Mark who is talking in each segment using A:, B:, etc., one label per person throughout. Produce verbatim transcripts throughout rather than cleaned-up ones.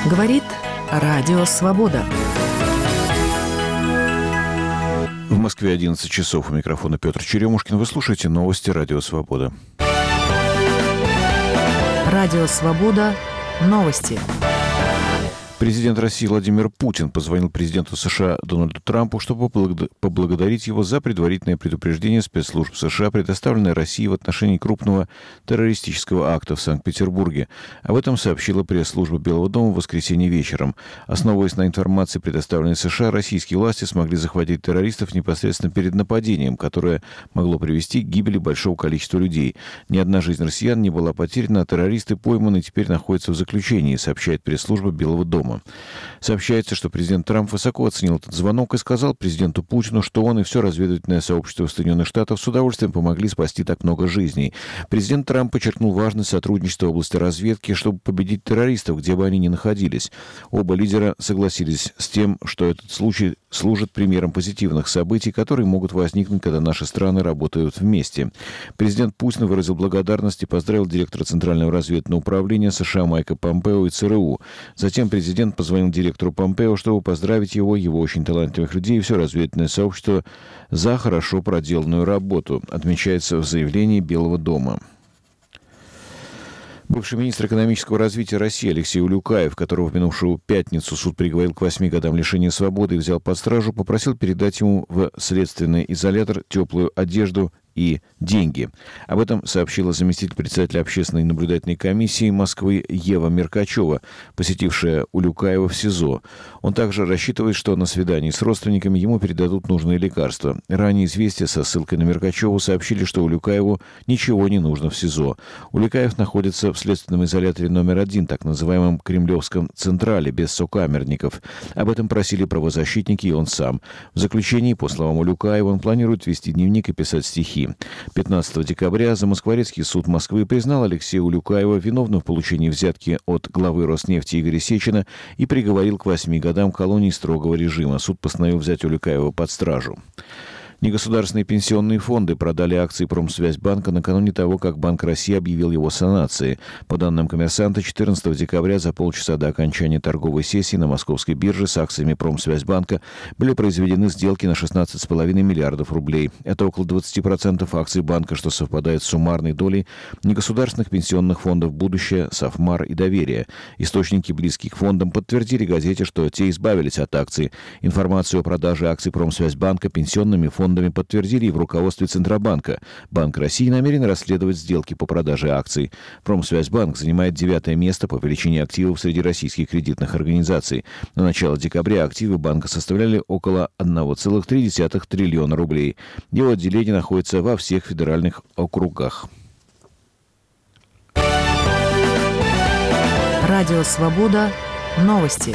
A: Говорит Радио Свобода.
B: В Москве одиннадцать часов. У микрофона Петр Черемушкин. Вы слушаете новости Радио Свобода.
A: Радио Свобода. Новости.
B: Президент России Владимир Путин позвонил президенту США Дональду Трампу, чтобы поблагодарить его за предварительное предупреждение спецслужб США, предоставленное России в отношении крупного террористического акта в Санкт-Петербурге. Об этом сообщила пресс-служба Белого дома в воскресенье вечером. Основываясь на информации, предоставленной США, российские власти смогли захватить террористов непосредственно перед нападением, которое могло привести к гибели большого количества людей. Ни одна жизнь россиян не была потеряна, а террористы пойманы и теперь находятся в заключении, сообщает пресс-служба Белого дома. Сообщается, что президент Трамп высоко оценил этот звонок и сказал президенту Путину, что он и все разведывательное сообщество Соединенных Штатов с удовольствием помогли спасти так много жизней. Президент Трамп подчеркнул важность сотрудничества в области разведки, чтобы победить террористов, где бы они ни находились. Оба лидера согласились с тем, что этот случай служит примером позитивных событий, которые могут возникнуть, когда наши страны работают вместе. Президент Путин выразил благодарность и поздравил директора Центрального разведывательного управления США Майка Помпео и ЦРУ. Затем президент позвонил директору Помпео, чтобы поздравить его, его очень талантливых людей и все разведывательное сообщество за хорошо проделанную работу, отмечается в заявлении Белого дома. Бывший министр экономического развития России Алексей Улюкаев, которого в минувшую пятницу суд приговорил к восьми годам лишения свободы и взял под стражу, попросил передать ему в следственный изолятор теплую одежду и деньги. Об этом сообщила заместитель председателя общественной наблюдательной комиссии Москвы Ева Меркачева, посетившая Улюкаева в СИЗО. Он также рассчитывает, что на свидании с родственниками ему передадут нужные лекарства. Ранее «Известия» со ссылкой на Меркачеву сообщили, что Улюкаеву ничего не нужно в СИЗО. Улюкаев находится в следственном изоляторе номер один, так называемом Кремлевском Централе, без сокамерников. Об этом просили правозащитники и он сам. В заключении, по словам Улюкаева, он планирует вести дневник и писать стихи. пятнадцатого декабря Замоскворецкий суд Москвы признал Алексея Улюкаева виновным в получении взятки от главы Роснефти Игоря Сечина и приговорил к восьми годам колонии строгого режима. Суд постановил взять Улюкаева под стражу. Негосударственные пенсионные фонды продали акции Промсвязьбанка накануне того, как Банк России объявил его санации. По данным «Коммерсанта», четырнадцатого декабря за полчаса до окончания торговой сессии на московской бирже с акциями Промсвязьбанка были произведены сделки на шестнадцать целых пять десятых миллиардов рублей. Это около двадцать процентов акций банка, что совпадает с суммарной долей негосударственных пенсионных фондов «Будущее», «Сафмар» и «Доверие». Источники, близкие к фондам, подтвердили газете, что те избавились от акций. Информацию о продаже акций Промсвязьбанка пенсионными фондами подтвердили и в руководстве Центробанка. Банк России намерен расследовать сделки по продаже акций. Промсвязьбанк занимает девятое место по величине активов среди российских кредитных организаций. На начало декабря активы банка составляли около одна целых три десятых триллиона рублей. Его отделение находится во всех федеральных округах.
A: Радио Свобода. Новости.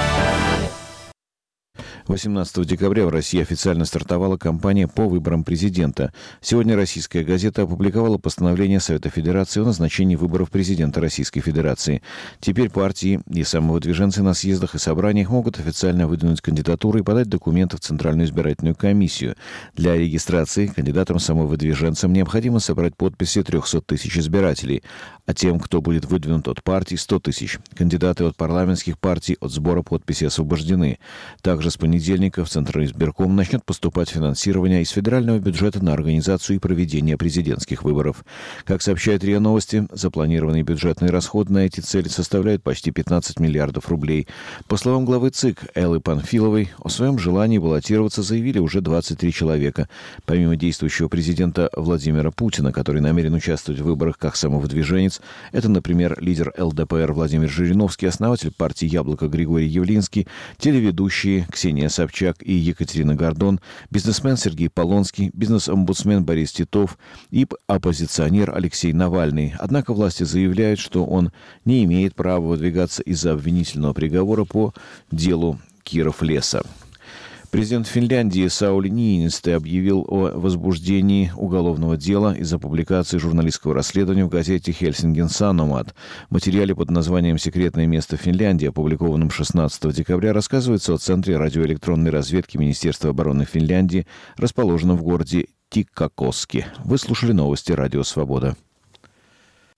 B: восемнадцатого декабря в России официально стартовала кампания по выборам президента. Сегодня «Российская газета» опубликовала постановление Совета Федерации о назначении выборов президента Российской Федерации. Теперь партии и самовыдвиженцы на съездах и собраниях могут официально выдвинуть кандидатуру и подать документы в Центральную избирательную комиссию. Для регистрации кандидатам-самовыдвиженцам необходимо собрать подписи трехсот тысяч избирателей, а тем, кто будет выдвинут от партий, сто тысяч. Кандидаты от парламентских партий от сбора подписей освобождены. Также с понедельника в Центральный избирком начнет поступать финансирование из федерального бюджета на организацию и проведение президентских выборов. Как сообщает РИА Новости, запланированные бюджетные расходы на эти цели составляют почти пятнадцать миллиардов рублей. По словам главы ЦИК Эллы Панфиловой, о своем желании баллотироваться заявили уже двадцать три человека. Помимо действующего президента Владимира Путина, который намерен участвовать в выборах как самовыдвиженец, это, например, лидер эл дэ пэ эр Владимир Жириновский, основатель партии «Яблоко» Григорий Явлинский, телеведущие Ксения Собчак и Екатерина Гордон, бизнесмен Сергей Полонский, бизнес-омбудсмен Борис Титов и оппозиционер Алексей Навальный. Однако власти заявляют, что он не имеет права выдвигаться из-за обвинительного приговора по делу Киров-Леса. Президент Финляндии Саули Ниинистö объявил о возбуждении уголовного дела из-за публикации журналистского расследования в газете «Хельсинген Саномат». В материале под названием «Секретное место Финляндии», опубликованном шестнадцатого декабря, рассказывается о Центре радиоэлектронной разведки Министерства обороны Финляндии, расположенном в городе Тиккакоски. Вы слушали новости Радио Свобода.